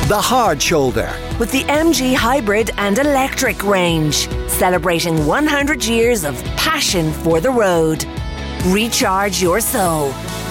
The Hard Shoulder. With the MG Hybrid and Electric range. Celebrating 100 years of passion for the road. Recharge your soul.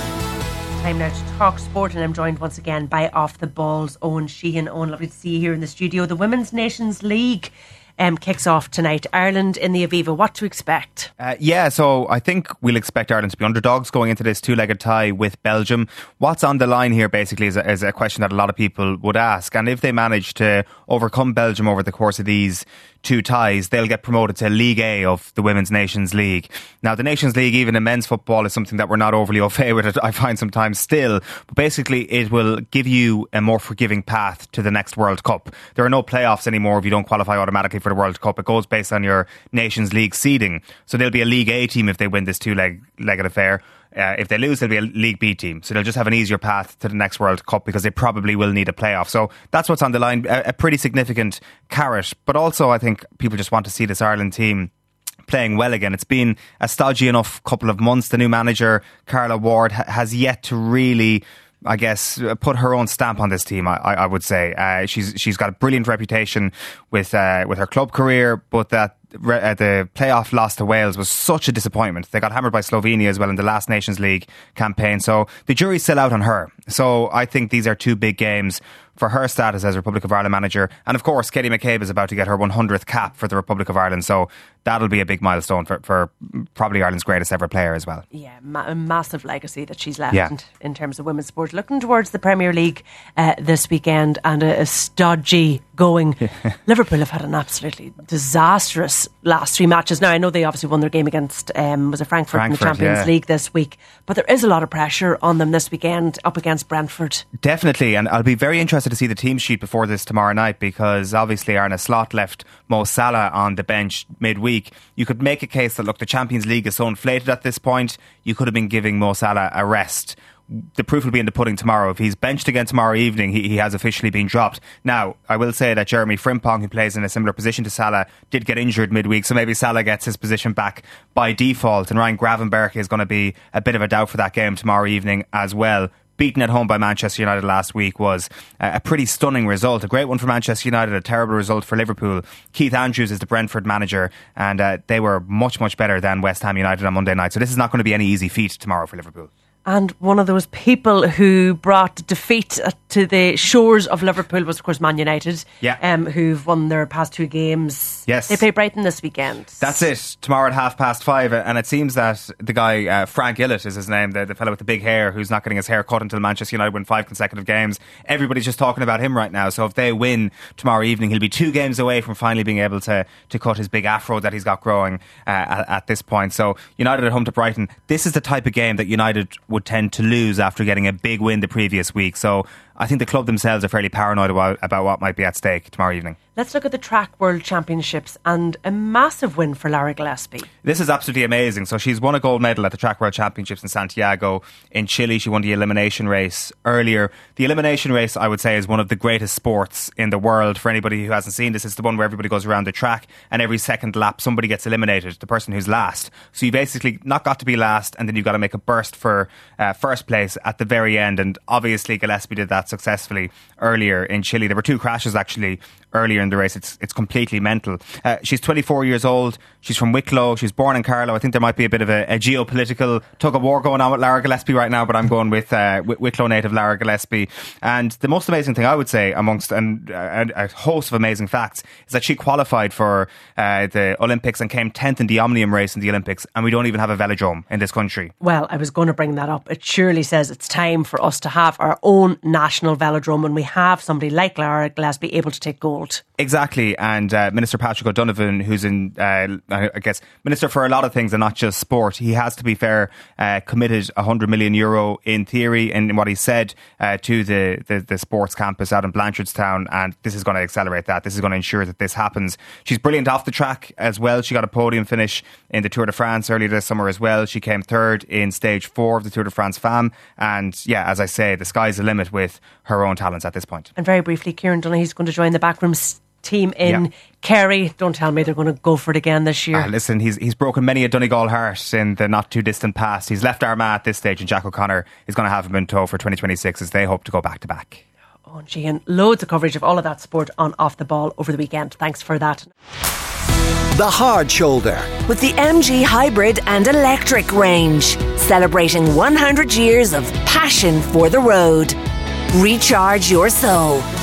Time now to talk sport, and I'm joined once again by Off the Ball's Owen Sheehan. Owen, lovely to see you here in the studio. The Women's Nations League kicks off tonight. Ireland in the Aviva. What to expect? So I think we'll expect Ireland to be underdogs going into this two-legged tie with Belgium. What's on the line here basically is a question that a lot of people would ask. And if they manage to overcome Belgium over the course of these two ties, they'll get promoted to League A of the Women's Nations League. Now, the Nations League, even in men's football, is something that we're not overly au fait with, I find sometimes still. But basically, it will give you a more forgiving path to the next World Cup. There are no playoffs anymore if you don't qualify automatically for the World Cup. It goes based on your Nations League seeding. So there'll be a League A team if they win this two-legged affair. If they lose, there'll be a League B team. So they'll just have an easier path to the next World Cup because they probably will need a playoff. So that's what's on the line. A pretty significant carrot. But also, I think people just want to see this Ireland team playing well again. It's been a stodgy enough couple of months. The new manager, Carla Ward, has yet to really, I guess, put her own stamp on this team. I would say she's got a brilliant reputation with her club career, but that the playoff loss to Wales was such a disappointment. They got hammered by Slovenia as well in the last Nations League campaign. So the jury's still out on her. So I think these are two big games for her status as Republic of Ireland manager. And of course, Katie McCabe is about to get her 100th cap for the Republic of Ireland. So that'll be a big milestone for probably Ireland's greatest ever player as well. Yeah, a massive legacy that she's left in terms of women's sport. Looking towards the Premier League this weekend and a stodgy going. Liverpool have had an absolutely disastrous last three matches. Now, I know they obviously won their game against was it Frankfurt in the Champions League this week, but there is a lot of pressure on them this weekend up against Brentford. Definitely, and I'll be very interested to see the team sheet before this tomorrow night, because obviously Arne Slot left Mo Salah on the bench midweek. You could make a case that, look, the Champions League is so inflated at this point, you could have been giving Mo Salah a rest. The proof will be in the pudding tomorrow. If he's benched again tomorrow evening, he has officially been dropped. Now, I will say that Jeremy Frimpong, who plays in a similar position to Salah, did get injured midweek, so maybe Salah gets his position back by default, and Ryan Gravenberch is going to be a bit of a doubt for that game tomorrow evening as well. Beaten at home by Manchester United last week was a pretty stunning result. A great one for Manchester United, a terrible result for Liverpool. Keith Andrews is the Brentford manager, and they were much, much better than West Ham United on Monday night. So this is not going to be any easy feat tomorrow for Liverpool. And one of those people who brought defeat to the shores of Liverpool was, of course, Man United, who've won their past two games. Yes. They play Brighton this weekend. That's it, tomorrow at 5:30. And it seems that the guy, Frank Illett is his name, the fellow with the big hair who's not getting his hair cut until Manchester United win 5 consecutive games. Everybody's just talking about him right now. So if they win tomorrow evening, he'll be 2 games away from finally being able to cut his big afro that he's got growing at this point. So United at home to Brighton. This is the type of game that United would tend to lose after getting a big win the previous week. So I think the club themselves are fairly paranoid about what might be at stake tomorrow evening. Let's look at the Track World Championships and a massive win for Lara Gillespie. This is absolutely amazing. So she's won a gold medal at the Track World Championships in Santiago in Chile. She won the elimination race earlier. The elimination race, I would say, is one of the greatest sports in the world. For anybody who hasn't seen this, it's the one where everybody goes around the track and every second lap somebody gets eliminated, the person who's last. So you basically not got to be last, and then you've got to make a burst for first place at the very end. And obviously Gillespie did that successfully earlier in Chile. There were 2 crashes actually earlier in the race. It's completely mental. She's 24 years old. She's from Wicklow. She's born in Carlow. I think there might be a bit of a geopolitical tug of war going on with Lara Gillespie right now, but I'm going with Wicklow native Lara Gillespie. And the most amazing thing I would say, amongst a host of amazing facts, is that she qualified for the Olympics and came 10th in the Omnium race in the Olympics, and we don't even have a velodrome in this country. Well, I was going to bring that up. It surely says it's time for us to have our own national velodrome when we have somebody like Lara Gillespie able to take gold. Exactly, and Minister Patrick O'Donovan, who's in, I guess, Minister for a lot of things and not just sport, he has, to be fair, committed €100 million in theory in what he said to the sports campus out in Blanchardstown, and this is going to accelerate that. This is going to ensure that this happens. She's brilliant off the track as well. She got a podium finish in the Tour de France earlier this summer as well. She came 3rd in stage 4 of the Tour de France Femmes, and yeah, as I say, the sky's the limit with her own talents at this point. And very briefly, Kieran Donaghy's going to join the backroom team in Kerry. Don't tell me they're going to go for it again this year. Listen, he's broken many a Donegal heart in the not too distant past. He's left Armagh at this stage, and Jack O'Connor is going to have him in tow for 2026 as they hope to go back to back. Owen Sheehan. Loads of coverage of all of that sport on Off the Ball over the weekend. Thanks for that. The Hard Shoulder. With the MG Hybrid and Electric range. Celebrating 100 years of passion for the road. Recharge your soul.